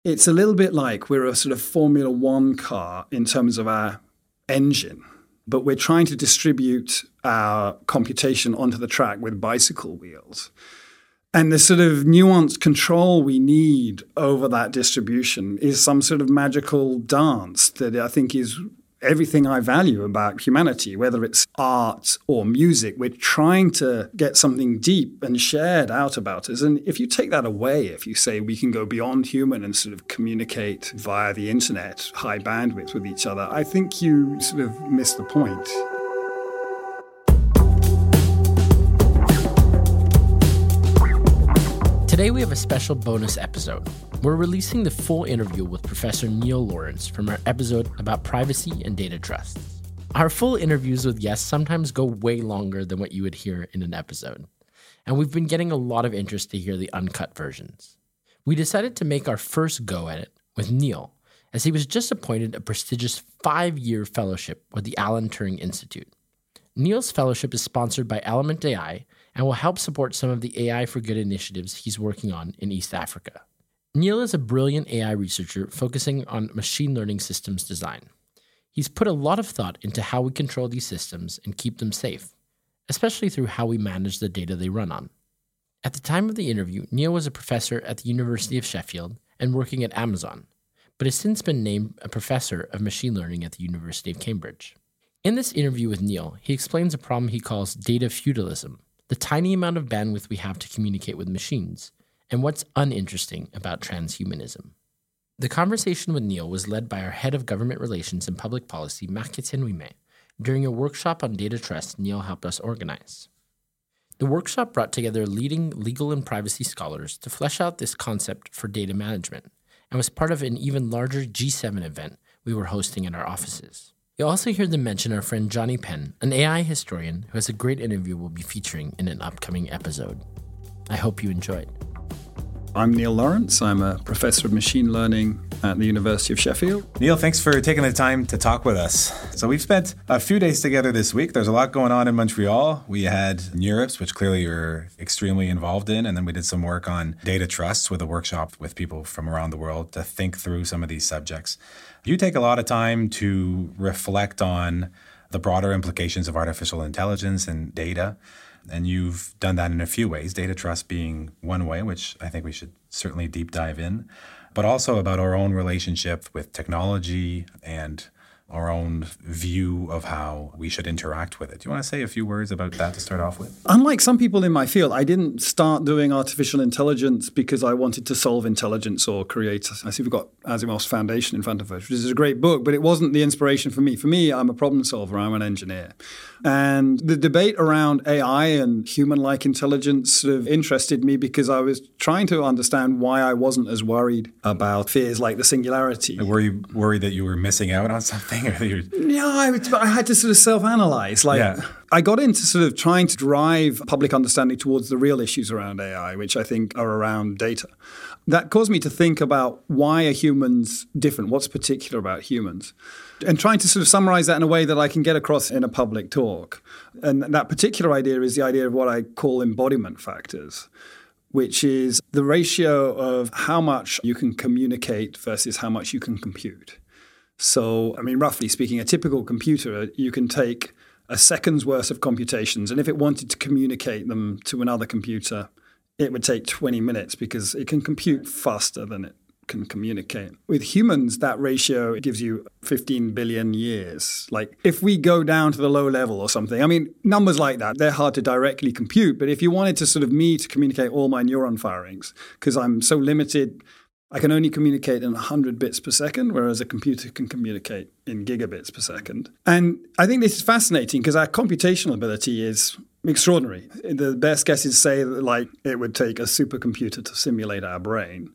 it's a little bit like we're a sort of Formula One car in terms of our engine, but we're trying to distribute our computation onto the track with bicycle wheels. And the sort of nuanced control we need over that distribution is some sort of magical dance that I think is everything I value about humanity, whether it's art or music. We're trying to get something deep and shared out about us. And if you take that away, if you say we can go beyond human and sort of communicate via the internet, high bandwidth with each other, I think you sort of miss the point. Today we have a special bonus episode. We're releasing the full interview with Professor Neil Lawrence from our episode about privacy and data trust. Our full interviews with guests sometimes go way longer than what you would hear in an episode, and we've been getting a lot of interest to hear the uncut versions. We decided to make our first go at it with Neil, as he was just appointed a prestigious 5-year fellowship with the Alan Turing Institute. Neil's fellowship is sponsored by Element AI and will help support some of the AI for Good initiatives he's working on in East Africa. Neil is a brilliant AI researcher focusing on machine learning systems design. He's put a lot of thought into how we control these systems and keep them safe, especially through how we manage the data they run on. At the time of the interview, Neil was a professor at the University of Sheffield and working at Amazon, but has since been named a professor of machine learning at the University of Cambridge. In this interview with Neil, he explains a problem he calls data feudalism, the tiny amount of bandwidth we have to communicate with machines, and what's uninteresting about transhumanism. The conversation with Neil was led by our head of government relations and public policy, Marc-Etienne Ouimet, during a workshop on data trust Neil helped us organize. The workshop brought together leading legal and privacy scholars to flesh out this concept for data management, and was part of an even larger G7 event we were hosting at our offices. You'll also hear them mention our friend Johnny Penn, an AI historian who has a great interview we'll be featuring in an upcoming episode. I hope you enjoyed. I'm Neil Lawrence. I'm a professor of machine learning at the University of Sheffield. Neil, thanks for taking the time to talk with us. So we've spent a few days together this week. There's a lot going on in Montreal. We had NeurIPS, which clearly you're extremely involved in, and then we did some work on data trust with a workshop with people from around the world to think through some of these subjects. You take a lot of time to reflect on the broader implications of artificial intelligence and data. And you've done that in a few ways, data trust being one way, which I think we should certainly deep dive in, but also about our own relationship with technology and our own view of how we should interact with it. Do you want to say a few words about that to start off with? Unlike some people in my field, I didn't start doing artificial intelligence because I wanted to solve intelligence or create. I see we've got Asimov's Foundation in front of us, which is a great book, but it wasn't the inspiration for me. For me, I'm a problem solver. I'm an engineer. And the debate around AI and human-like intelligence sort of interested me because I was trying to understand why I wasn't as worried about fears like the singularity. Were you worried that you were missing out on something? Yeah, I had to sort of self-analyze. I got into sort of trying to drive public understanding towards the real issues around AI, which I think are around data. That caused me to think about why are humans different? What's particular about humans? And trying to sort of summarize that in a way that I can get across in a public talk. And that particular idea is the idea of what I call embodiment factors, which is the ratio of how much you can communicate versus how much you can compute. So, roughly speaking, a typical computer, you can take a second's worth of computations, and if it wanted to communicate them to another computer, it would take 20 minutes because it can compute faster than it can communicate. With humans, that ratio gives you 15 billion years. Like, if we go down to the low level or something, numbers like that, they're hard to directly compute, but if you wanted to sort of me to communicate all my neuron firings, because I'm so limited, I can only communicate in 100 bits per second, whereas a computer can communicate in gigabits per second. And I think this is fascinating because our computational ability is extraordinary. The best guesses say that it would take a supercomputer to simulate our brain.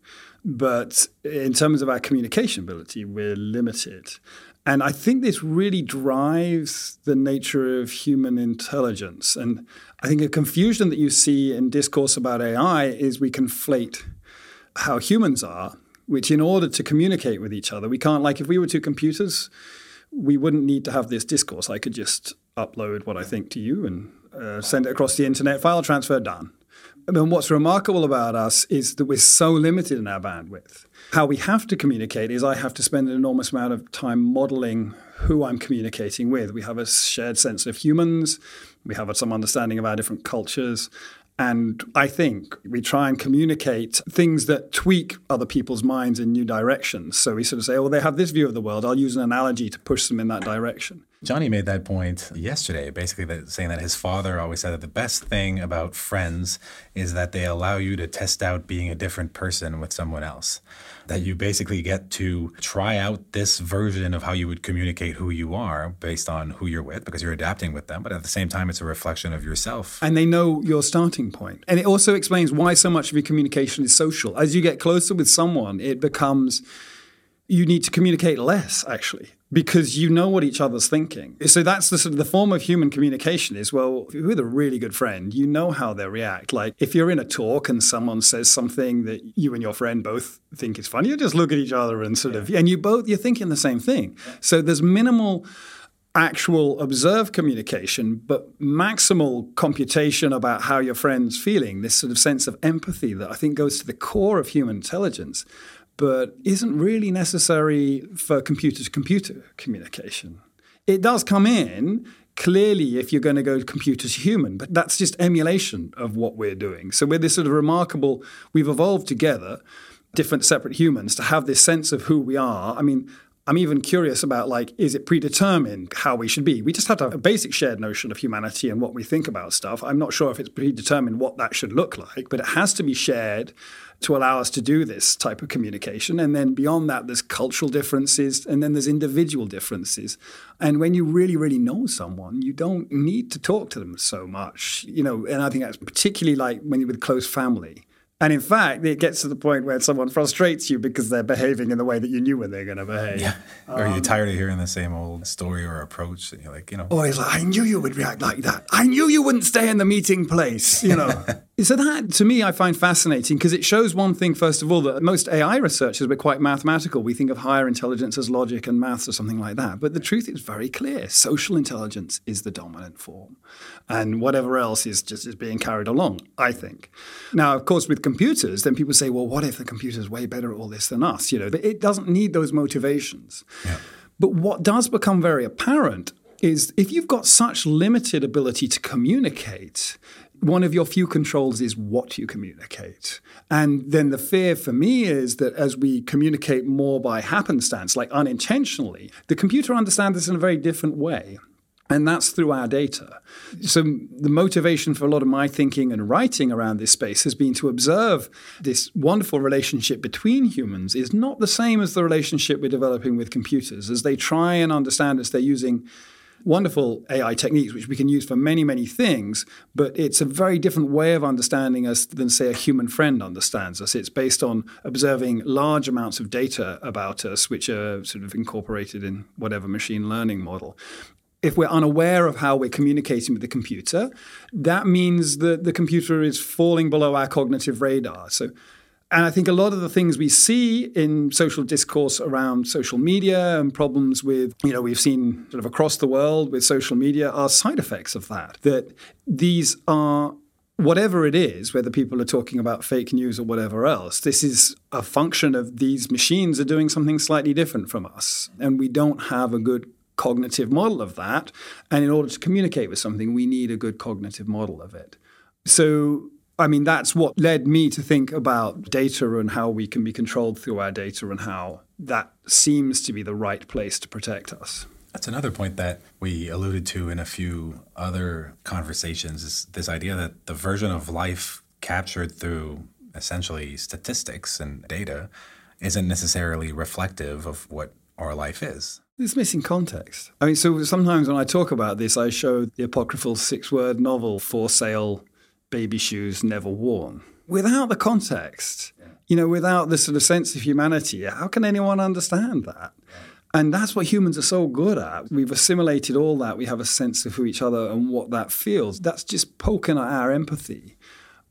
But in terms of our communication ability, we're limited. And I think this really drives the nature of human intelligence. And I think a confusion that you see in discourse about AI is we conflate how humans are, which in order to communicate with each other, we can't, if we were two computers, we wouldn't need to have this discourse. I could just upload what I think to you and send it across the internet, file transfer, done. I mean, what's remarkable about us is that we're so limited in our bandwidth. How we have to communicate is I have to spend an enormous amount of time modeling who I'm communicating with. We have a shared sense of humans. We have some understanding of our different cultures. And I think we try and communicate things that tweak other people's minds in new directions. So we sort of say, oh, they have this view of the world. I'll use an analogy to push them in that direction. Johnny made that point yesterday, basically saying that his father always said that the best thing about friends is that they allow you to test out being a different person with someone else. That you basically get to try out this version of how you would communicate who you are based on who you're with, because you're adapting with them. But at the same time, it's a reflection of yourself. And they know your starting point. And it also explains why so much of your communication is social. As you get closer with someone, it becomes you need to communicate less, actually, because you know what each other's thinking. So that's the sort of the form of human communication is, well, if you're with a really good friend, you know how they react. Like if you're in a talk and someone says something that you and your friend both think is funny, you just look at each other and and you're thinking the same thing. So there's minimal actual observed communication, but maximal computation about how your friend's feeling, this sort of sense of empathy that I think goes to the core of human intelligence, but isn't really necessary for computer-to-computer communication. It does come in, clearly, if you're going to go computer to human, but that's just emulation of what we're doing. So we're this sort of remarkable, we've evolved together, different separate humans, to have this sense of who we are. I mean, I'm even curious about, like, is it predetermined how we should be? We just have to have a basic shared notion of humanity and what we think about stuff. I'm not sure if it's predetermined what that should look like, but it has to be shared to allow us to do this type of communication. And then beyond that, there's cultural differences, and then there's individual differences. And when you really, really know someone, you don't need to talk to them so much, and I think that's particularly like when you're with close family. And in fact, it gets to the point where someone frustrates you because they're behaving in the way that you knew when they're going to behave. Yeah. Or you're tired of hearing the same old story or approach. And you're like, Or it's like, I knew you would react like that. I knew you wouldn't stay in the meeting place, So that, to me, I find fascinating because it shows one thing, first of all, that most AI researchers were quite mathematical. We think of higher intelligence as logic and maths or something like that. But the truth is very clear. Social intelligence is the dominant form. And whatever else is being carried along, I think. Now, of course, with computers, then people say, well, what if the computer's way better at all this than us? But it doesn't need those motivations. Yeah. But what does become very apparent is if you've got such limited ability to communicate, one of your few controls is what you communicate. And then the fear for me is that as we communicate more by happenstance, like unintentionally, the computer understands this in a very different way. And that's through our data. So the motivation for a lot of my thinking and writing around this space has been to observe this wonderful relationship between humans is not the same as the relationship we're developing with computers. As they try and understand us, they're using wonderful AI techniques, which we can use for many, many things, but it's a very different way of understanding us than, say, a human friend understands us. It's based on observing large amounts of data about us, which are sort of incorporated in whatever machine learning model. If we're unaware of how we're communicating with the computer, that means that the computer is falling below our cognitive radar. And I think a lot of the things we see in social discourse around social media and problems with, we've seen sort of across the world with social media are side effects of that. That these are, whatever it is, whether people are talking about fake news or whatever else, this is a function of these machines are doing something slightly different from us. And we don't have a good cognitive model of that. And in order to communicate with something, we need a good cognitive model of it. So that's what led me to think about data and how we can be controlled through our data and how that seems to be the right place to protect us. That's another point that we alluded to in a few other conversations, is this idea that the version of life captured through essentially statistics and data isn't necessarily reflective of what our life is. It's missing context. So sometimes when I talk about this, I show the apocryphal 6-word novel, For Sale, Baby Shoes Never Worn. Without the context, without the sort of sense of humanity, how can anyone understand that? And that's what humans are so good at. We've assimilated all that. We have a sense of who each other and what that feels. That's just poking at our empathy.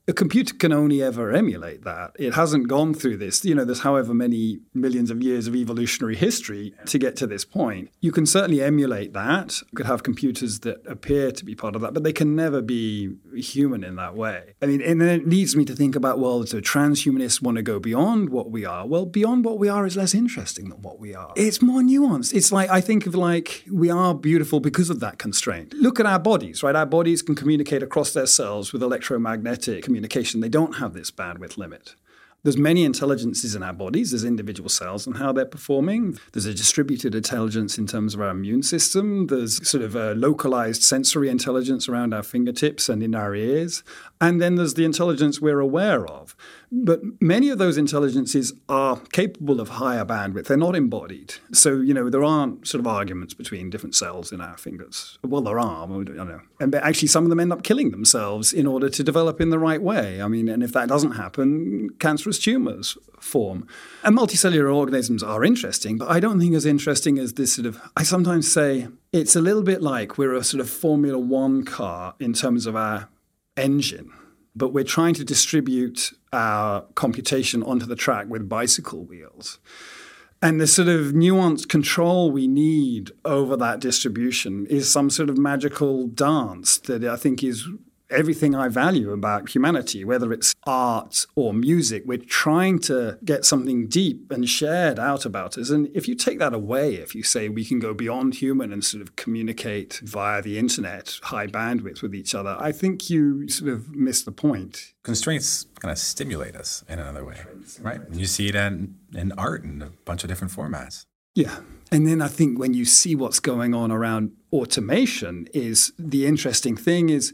A computer can only ever emulate that. It hasn't gone through this. There's however many millions of years of evolutionary history to get to this point. You can certainly emulate that. You could have computers that appear to be part of that, but they can never be human in that way. And then it leads me to think about, so transhumanists want to go beyond what we are. Well, beyond what we are is less interesting than what we are. It's more nuanced. It's like, I think of we are beautiful because of that constraint. Look at our bodies, right? Our bodies can communicate across their cells with electromagnetic communication. They don't have this bandwidth limit. There's many intelligences in our bodies. There's individual cells and how they're performing. There's a distributed intelligence in terms of our immune system. There's sort of a localized sensory intelligence around our fingertips and in our ears. And then there's the intelligence we're aware of. But many of those intelligences are capable of higher bandwidth. They're not embodied. So, there aren't sort of arguments between different cells in our fingers. Well, there are. I don't know. And actually, some of them end up killing themselves in order to develop in the right way. And if that doesn't happen, cancerous tumors form. And multicellular organisms are interesting, but I don't think as interesting as this I sometimes say it's a little bit like we're a sort of Formula One car in terms of our engine, but we're trying to distribute our computation onto the track with bicycle wheels. And the sort of nuanced control we need over that distribution is some sort of magical dance that I think is everything I value about humanity, whether it's art or music. We're trying to get something deep and shared out about us. And if you take that away, if you say we can go beyond human and sort of communicate via the internet, high bandwidth with each other, I think you sort of miss the point. Constraints kind of stimulate us in another way, right? And you see it in art in a bunch of different formats. Yeah. And then I think when you see what's going on around automation, is the interesting thing is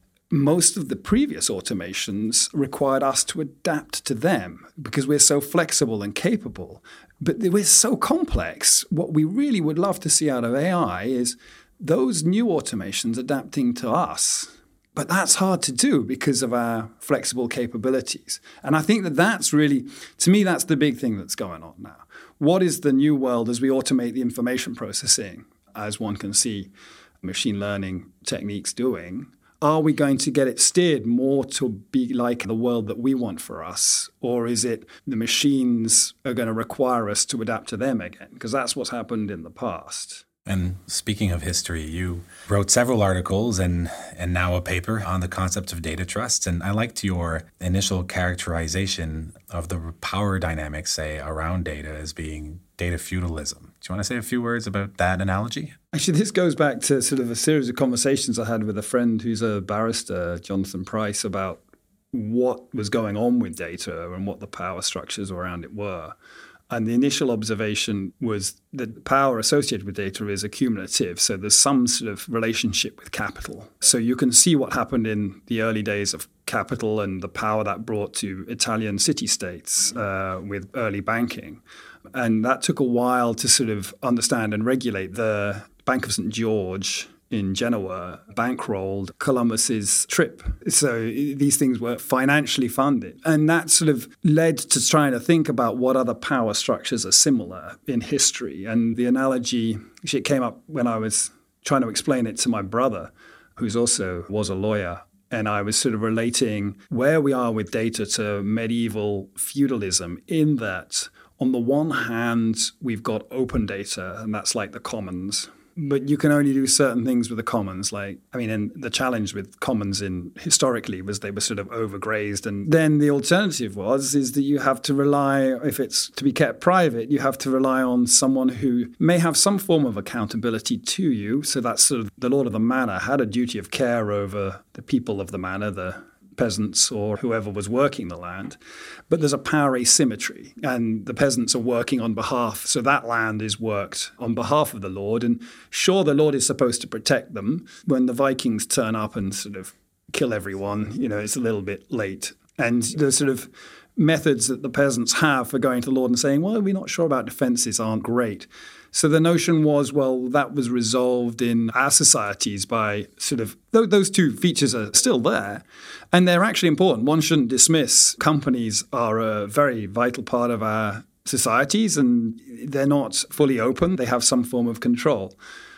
most of the previous automations required us to adapt to them because we're so flexible and capable. But we're so complex. What we really would love to see out of AI is those new automations adapting to us. But that's hard to do because of our flexible capabilities. And I think that's really, to me, that's the big thing that's going on now. What is the new world as we automate the information processing, as one can see machine learning techniques doing? Are we going to get it steered more to be like the world that we want for us? Or is it the machines are going to require us to adapt to them again? Because that's what's happened in the past. And speaking of history, you wrote several articles and now a paper on the concept of data trust. And I liked your initial characterization of the power dynamics, say, around data as being data feudalism. Do you want to say a few words about that analogy? Actually, this goes back to sort of a series of conversations I had with a friend who's a barrister, Jonathan Price, about what was going on with data and what the power structures around it were. And the initial observation was that the power associated with data is accumulative. So there's some sort of relationship with capital. So you can see what happened in the early days of capital and the power that brought to Italian city-states with early banking. And that took a while to sort of understand and regulate. The Bank of St. George in Genoa bankrolled Columbus's trip. So these things were financially funded. And that sort of led to trying to think about what other power structures are similar in history. And the analogy, actually, it came up when I was trying to explain it to my brother, who's also was a lawyer. And I was sort of relating where we are with data to medieval feudalism, in that on the one hand, we've got open data, and that's like the commons. But you can only do certain things with the commons. And the challenge with commons historically was they were sort of overgrazed. And then the alternative is that you have to rely, if it's to be kept private, you have to rely on someone who may have some form of accountability to you. So that's sort of the lord of the manor had a duty of care over the people of the manor, the peasants or whoever was working the land. But there's a power asymmetry, and the peasants are working on behalf. So that land is worked on behalf of the lord. And sure, the lord is supposed to protect them. When the Vikings turn up and sort of kill everyone, it's a little bit late. And the sort of methods that the peasants have for going to the lord and saying, well, we're not sure about defenses, aren't great. So the notion was, that was resolved in our societies by sort of, those two features are still there, and they're actually important. One shouldn't dismiss companies are a very vital part of our societies, and they're not fully open. They have some form of control.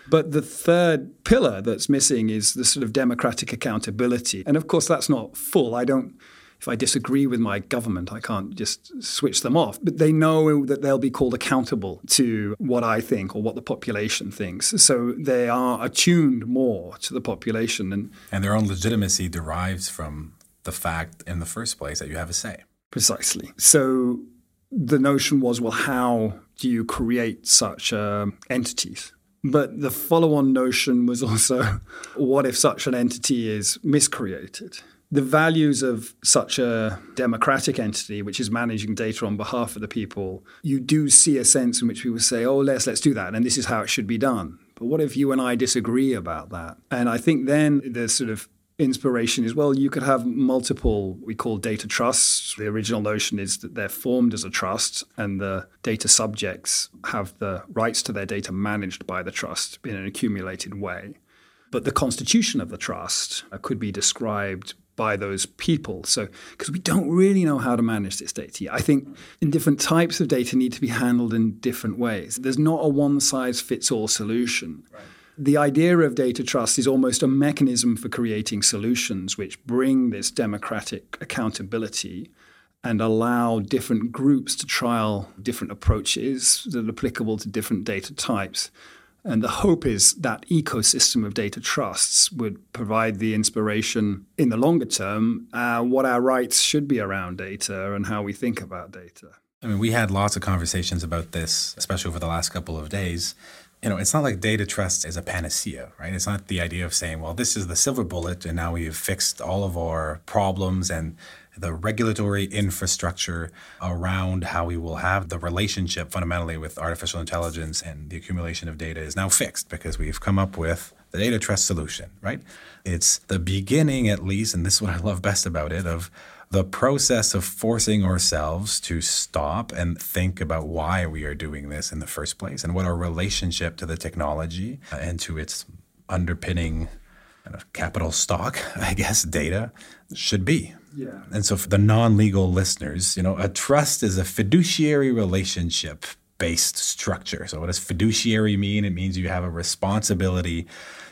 But the third pillar that's missing is the sort of democratic accountability. And of course, that's not full. If I disagree with my government, I can't just switch them off. But they know that they'll be called accountable to what I think or what the population thinks. So they are attuned more to the population. And their own legitimacy derives from the fact in the first place that you have a say. Precisely. So the notion was, well, how do you create such entities? But the follow-on notion was also, what if such an entity is miscreated? The values of such a democratic entity, which is managing data on behalf of the people, you do see a sense in which people say, oh, let's do that, and this is how it should be done. But what if you and I disagree about that? And I think then the sort of inspiration is, well, you could have multiple, we call data trusts. The original notion is that they're formed as a trust, and the data subjects have the rights to their data managed by the trust in an accumulated way. But the constitution of the trust could be described by those people. So, because we don't really know how to manage this data. I think in different types of data need to be handled in different ways. There's not a one-size-fits-all solution. Right. The idea of data trust is almost a mechanism for creating solutions which bring this democratic accountability and allow different groups to trial different approaches that are applicable to different data types. And the hope is that ecosystem of data trusts would provide the inspiration in the longer term, what our rights should be around data and how we think about data. I mean, we had lots of conversations about this, especially over the last couple of days. It's not like data trust is a panacea, right? It's not the idea of saying, well, this is the silver bullet and now we've fixed all of our problems, and the regulatory infrastructure around how we will have the relationship fundamentally with artificial intelligence and the accumulation of data is now fixed because we've come up with the data trust solution, right? It's the beginning, at least, and this is what I love best about it, of the process of forcing ourselves to stop and think about why we are doing this in the first place and what our relationship to the technology and to its underpinning kind of capital stock, I guess, data should be. Yeah. And so for the non-legal listeners, a trust is a fiduciary relationship-based structure. So what does fiduciary mean? It means you have a responsibility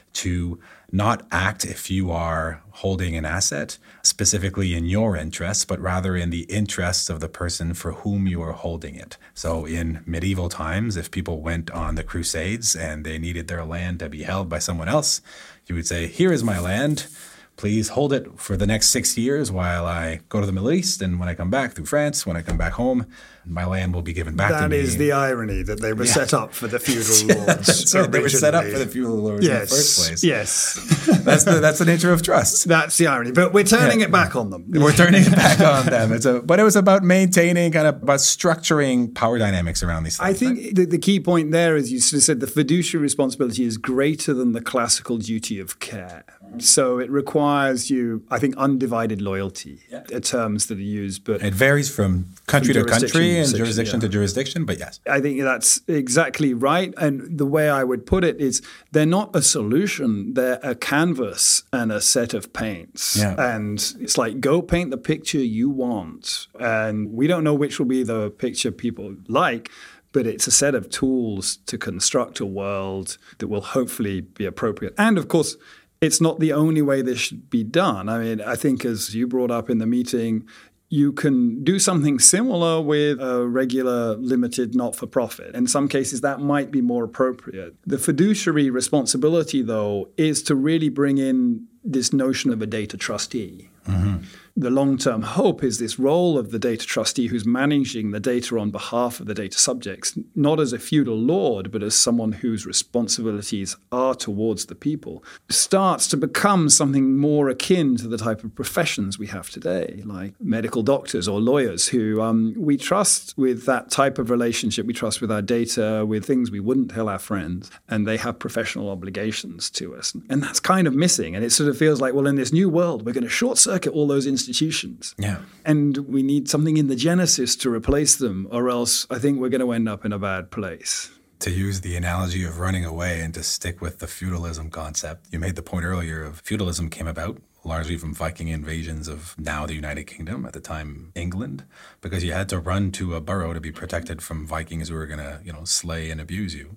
to not act if you are holding an asset specifically in your interests, but rather in the interests of the person for whom you are holding it. So in medieval times, if people went on the Crusades and they needed their land to be held by someone else, you would say, here is my land. Please hold it for the next 6 years while I go to the Middle East. And when I come back through France, when I come back home, my land will be given back to me. That is the irony, that they were set up for the feudal lords. So they were set up for the feudal lords in the first place. Yes. That's the nature of trust. That's the irony. But we're turning it back on them. We're turning it back on them. But it was about maintaining, about structuring power dynamics around these things. I think the key point there is you sort of said the fiduciary responsibility is greater than the classical duty of care. So it requires you, I think, undivided loyalty, terms that are used. But it varies from country to country and jurisdiction to jurisdiction, but yes. I think that's exactly right. And the way I would put it is they're not a solution. They're a canvas and a set of paints. Yeah. And it's like, go paint the picture you want. And we don't know which will be the picture people like, but it's a set of tools to construct a world that will hopefully be appropriate. And of course, it's not the only way this should be done. I mean, I think as you brought up in the meeting, you can do something similar with a regular limited not-for-profit. In some cases, that might be more appropriate. The fiduciary responsibility, though, is to really bring in this notion of a data trustee. Mm-hmm. The long-term hope is this role of the data trustee who's managing the data on behalf of the data subjects, not as a feudal lord, but as someone whose responsibilities are towards the people, starts to become something more akin to the type of professions we have today, like medical doctors or lawyers who we trust with that type of relationship. We trust with our data, with things we wouldn't tell our friends, and they have professional obligations to us. And that's kind of missing. And it sort of feels like, well, in this new world, we're going to short-circuit all those institutions. Yeah. And we need something in the genesis to replace them, or else I think we're going to end up in a bad place. To use the analogy of running away and to stick with the feudalism concept, you made the point earlier of feudalism came about largely from Viking invasions of now the United Kingdom, at the time England, because you had to run to a burrow to be protected from Vikings who were going to, slay and abuse you.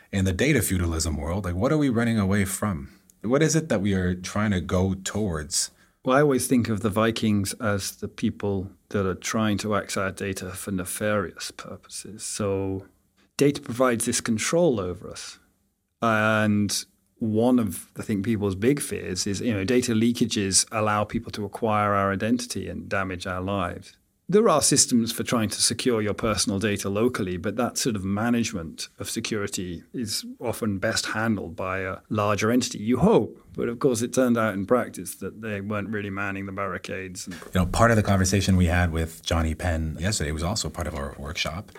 in the data feudalism world, like what are we running away from? What is it that we are trying to go towards? Well, I always think of the Vikings as the people that are trying to access our data for nefarious purposes. So data provides this control over us. And one of, I think, people's big fears is, data leakages allow people to acquire our identity and damage our lives. There are systems for trying to secure your personal data locally, but that sort of management of security is often best handled by a larger entity, you hope. But of course, it turned out in practice that they weren't really manning the barricades. Part of the conversation we had with Johnny Penn yesterday was also part of our workshop,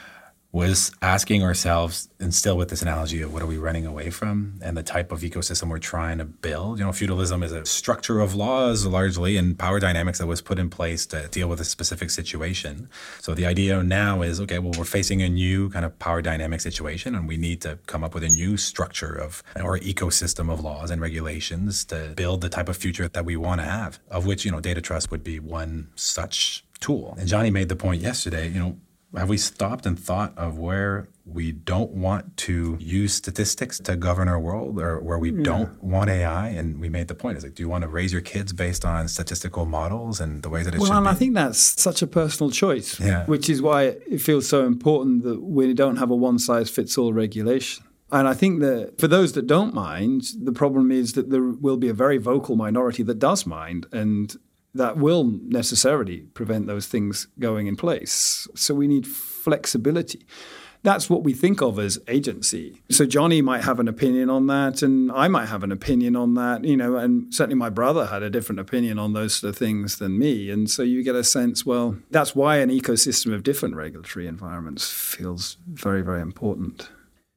was asking ourselves, and still with this analogy of what are we running away from and the type of ecosystem we're trying to build. Feudalism is a structure of laws largely and power dynamics that was put in place to deal with a specific situation. So the idea now is, okay, well, we're facing a new kind of power dynamic situation and we need to come up with a new structure of or ecosystem of laws and regulations to build the type of future that we want to have, of which, data trust would be one such tool. And Johnny made the point yesterday, have we stopped and thought of where we don't want to use statistics to govern our world, or where we don't want AI? And we made the point, do you want to raise your kids based on statistical models and the way that it should be? Well, and I think that's such a personal choice, which is why it feels so important that we don't have a one-size-fits-all regulation. And I think that for those that don't mind, the problem is that there will be a very vocal minority that does mind, and that will necessarily prevent those things going in place. So we need flexibility. That's what we think of as agency. So Johnny might have an opinion on that, and I might have an opinion on that, and certainly my brother had a different opinion on those sort of things than me. And so you get a sense, well, that's why an ecosystem of different regulatory environments feels very, very important.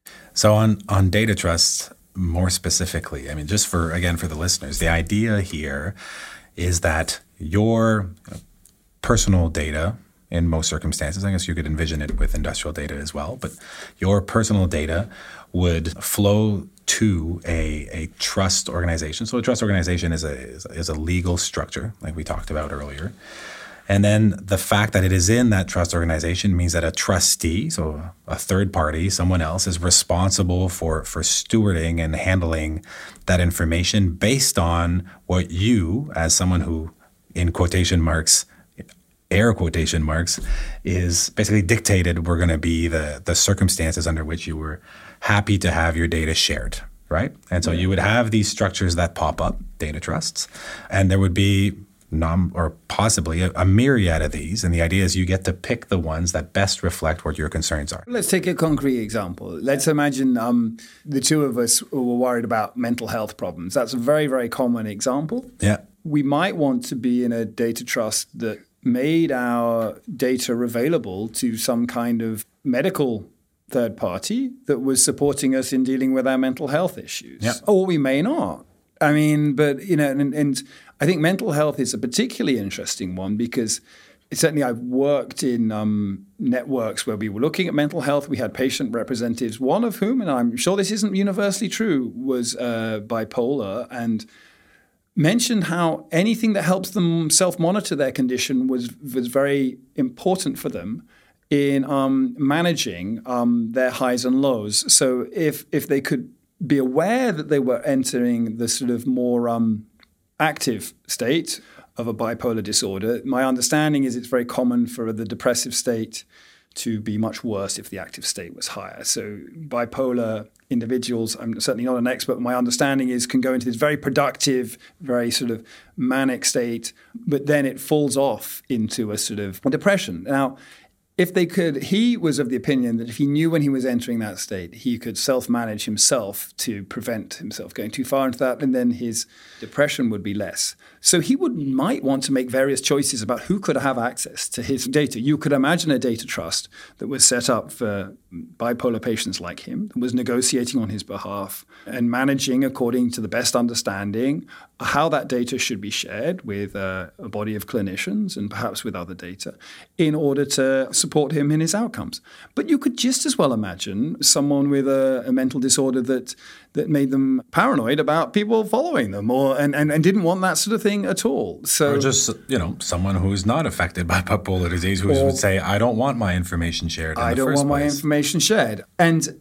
So on data trust, more specifically, just for the listeners, the idea here is that your personal data, in most circumstances, I guess you could envision it with industrial data as well, but your personal data would flow to a trust organization. So a trust organization is a legal structure, like we talked about earlier. And then the fact that it is in that trust organization means that a trustee, so a third party, someone else, is responsible for stewarding and handling that information based on what you, as someone who, in quotation marks, air quotation marks, is basically dictated were going to be the circumstances under which you were happy to have your data shared, right? And so you would have these structures that pop up, data trusts, and there would be possibly a myriad of these. And the idea is you get to pick the ones that best reflect what your concerns are. Let's take a concrete example. Let's imagine the two of us were worried about mental health problems. That's a very, very common example. Yeah. We might want to be in a data trust that made our data available to some kind of medical third party that was supporting us in dealing with our mental health issues. Yeah. Or we may not. But, and I think mental health is a particularly interesting one because certainly I've worked in networks where we were looking at mental health. We had patient representatives, one of whom, and I'm sure this isn't universally true, was bipolar, and mentioned how anything that helps them self-monitor their condition was very important for them in managing their highs and lows. So if they could be aware that they were entering the sort of more active state of a bipolar disorder, my understanding is it's very common for the depressive state to be much worse if the active state was higher. So bipolar individuals, I'm certainly not an expert, but my understanding is can go into this very productive, very sort of manic state, but then it falls off into a sort of depression. Now, if they could, he was of the opinion that if he knew when he was entering that state, he could self-manage himself to prevent himself going too far into that, and then his depression would be less. So he might want to make various choices about who could have access to his data. You could imagine a data trust that was set up for bipolar patients like him, that was negotiating on his behalf and managing according to the best understanding how that data should be shared with a body of clinicians and perhaps with other data in order to support him in his outcomes. But you could just as well imagine someone with a mental disorder that made them paranoid about people following them and didn't want that sort of thing at all. So, or just, someone who's not affected by bipolar disease who would say, I don't want my information shared. I don't want my information shared. And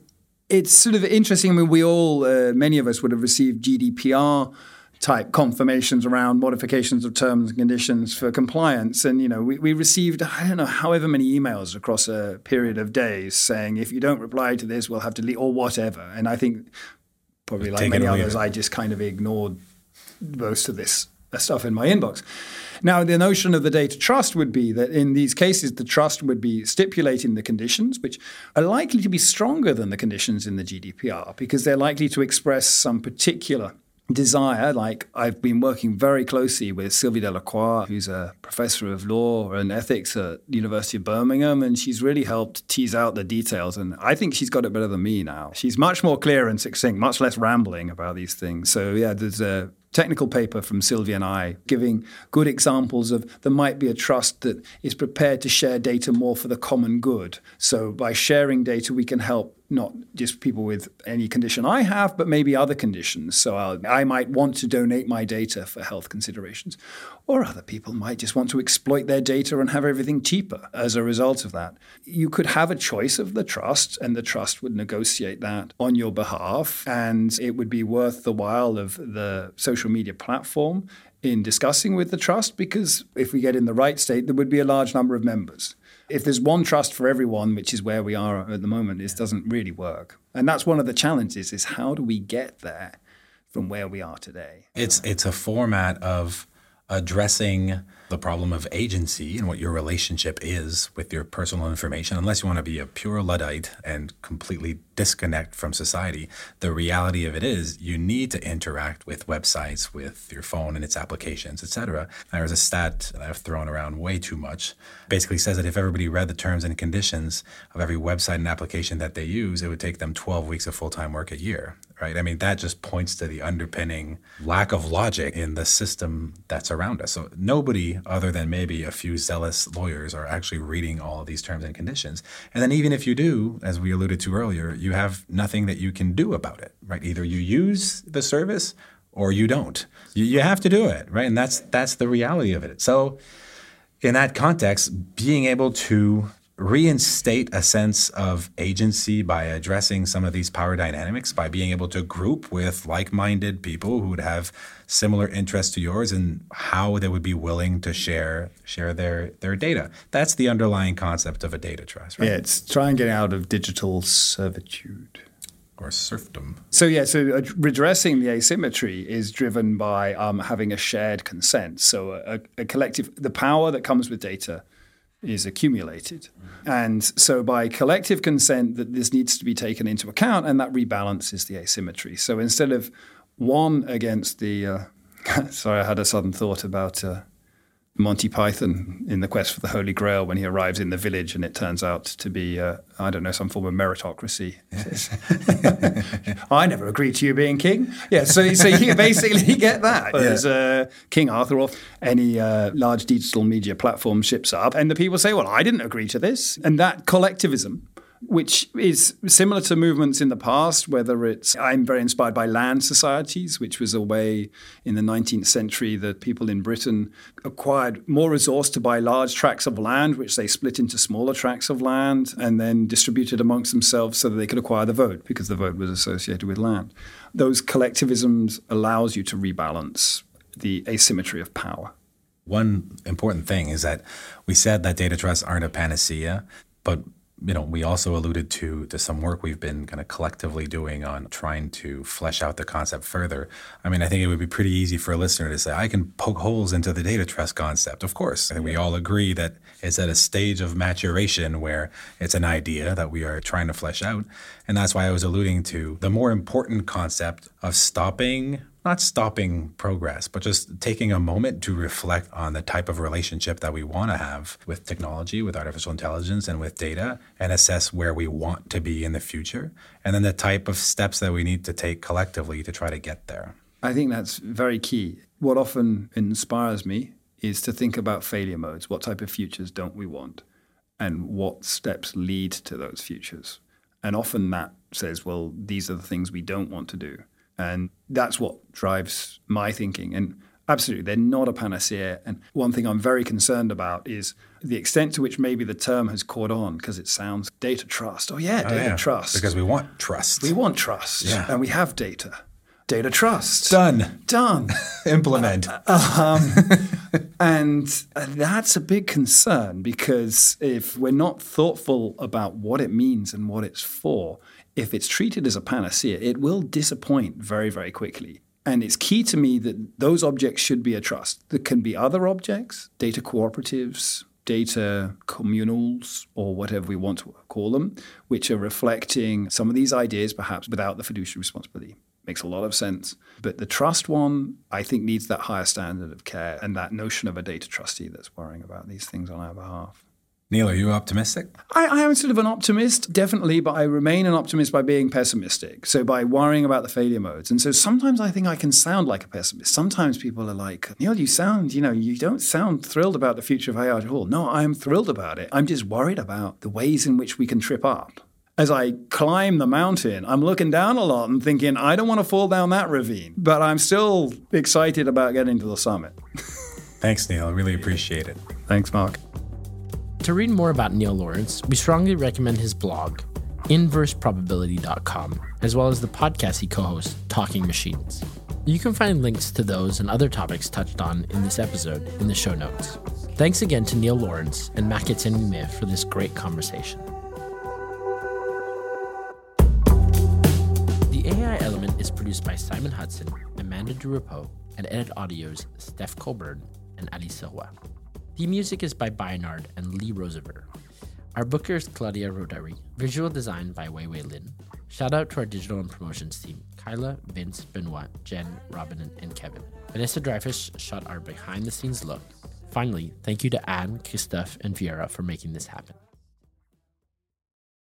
It's sort of interesting. I mean, we all, many of us would have received GDPR type confirmations around modifications of terms and conditions for compliance. And, we received, I don't know, however many emails across a period of days saying, if you don't reply to this, we'll have to leave, or whatever. And I think probably like many others, I just kind of ignored most of this stuff in my inbox. Now, the notion of the data trust would be that in these cases, the trust would be stipulating the conditions, which are likely to be stronger than the conditions in the GDPR, because they're likely to express some particular desire. Like, I've been working very closely with Sylvie Delacroix, who's a professor of law and ethics at the University of Birmingham, and she's really helped tease out the details. And I think she's got it better than me now. She's much more clear and succinct, much less rambling about these things. So yeah, there's a technical paper from Sylvie and I giving good examples of there might be a trust that is prepared to share data more for the common good. So by sharing data, we can help not just people with any condition I have, but maybe other conditions. So I might want to donate my data for health considerations, or other people might just want to exploit their data and have everything cheaper as a result of that. You could have a choice of the trust, and the trust would negotiate that on your behalf, and it would be worth the while of the social media platform in discussing with the trust, because if we get in the right state, there would be a large number of members. If there's one trust for everyone, which is where we are at the moment, this doesn't really work. And that's one of the challenges, is how do we get there from where we are today? It's a format of addressing the problem of agency and what your relationship is with your personal information. Unless you want to be a pure Luddite and completely disconnect from society, the reality of it is you need to interact with websites, with your phone and its applications, etc. There's a stat that I've thrown around way too much. Basically says that if everybody read the terms and conditions of every website and application that they use, it would take them 12 weeks of full-time work a year, right? I mean, that just points to the underpinning lack of logic in the system that's around us. So nobody other than maybe a few zealous lawyers are actually reading all of these terms and conditions. And then even if you do, as we alluded to earlier, you have nothing that you can do about it, right? Either you use the service or you don't. You have to do it, right? And that's the reality of it. So in that context, being able to reinstate a sense of agency by addressing some of these power dynamics, by being able to group with like-minded people who would have similar interests to yours and how they would be willing to share their data. That's the underlying concept of a data trust, right? Yeah, it's try and get out of digital servitude. Or serfdom. So redressing the asymmetry is driven by having a shared consent. So a collective, the power that comes with data is accumulated. And so by collective consent, that this needs to be taken into account, and that rebalances the asymmetry. So instead of one against the sorry, I had a sudden thought about Monty Python in the quest for the Holy Grail when he arrives in the village and it turns out to be, some form of meritocracy. I never agreed to you being king. Yeah, so you basically get that. There's King Arthur or any large digital media platform ships up and the people say, well, I didn't agree to this. And that collectivism, which is similar to movements in the past, whether it's, I'm very inspired by land societies, which was a way in the 19th century that people in Britain acquired more resource to buy large tracts of land, which they split into smaller tracts of land and then distributed amongst themselves so that they could acquire the vote, because the vote was associated with land. Those collectivisms allows you to rebalance the asymmetry of power. One important thing is that we said that data trusts aren't a panacea, but we also alluded to some work we've been kind of collectively doing on trying to flesh out the concept further. I mean, I think it would be pretty easy for a listener to say, I can poke holes into the data trust concept. Of course, and we all agree that it's at a stage of maturation where it's an idea that we are trying to flesh out. And that's why I was alluding to the more important concept of not stopping progress, but just taking a moment to reflect on the type of relationship that we want to have with technology, with artificial intelligence, and with data, and assess where we want to be in the future, and then the type of steps that we need to take collectively to try to get there. I think that's very key. What often inspires me is to think about failure modes. What type of futures don't we want? And what steps lead to those futures? And often that says, well, these are the things we don't want to do. And that's what drives my thinking. And Absolutely. They're not a panacea. And one thing I'm very concerned about is the extent to which maybe the term has caught on because it sounds data trust. Data trust. Because we want trust. We want trust. Yeah. And we have data. Data trust. Done. Implement. And that's a big concern because if we're not thoughtful about what it means and what it's for, if it's treated as a panacea, it will disappoint very, very quickly. And it's key to me that those objects should be a trust. There can be other objects, data cooperatives, data communals, or whatever we want to call them, which are reflecting some of these ideas perhaps without the fiduciary responsibility. Makes a lot of sense. But the trust one, I think, needs that higher standard of care and that notion of a data trustee that's worrying about these things on our behalf. Neil, are you optimistic? I am sort of an optimist, definitely, but I remain an optimist by being pessimistic. So by worrying about the failure modes. And so sometimes I think I can sound like a pessimist. Sometimes people are like, Neil, you don't sound thrilled about the future of AI at all. No, I'm thrilled about it. I'm just worried about the ways in which we can trip up. As I climb the mountain, I'm looking down a lot and thinking, I don't want to fall down that ravine, but I'm still excited about getting to the summit. Thanks, Neil. I really appreciate it. Thanks, Mark. To read more about Neil Lawrence, we strongly recommend his blog, inverseprobability.com, as well as the podcast he co-hosts, Talking Machines. You can find links to those and other topics touched on in this episode in the show notes. Thanks again to Neil Lawrence and Makitsune for this great conversation. The AI Element is produced by Simon Hudson, Amanda Durapo, and Edit Audio's Steph Colburn and Ali Silva. The music is by Bynard and Lee Roosevelt. Our booker is Claudia Rodari. Visual design by Weiwei Lin. Shout out to our digital and promotions team, Kyla, Vince, Benoit, Jen, Robin, and Kevin. Vanessa Dreyfuss shot our behind-the-scenes look. Finally, thank you to Anne, Christophe, and Viera for making this happen.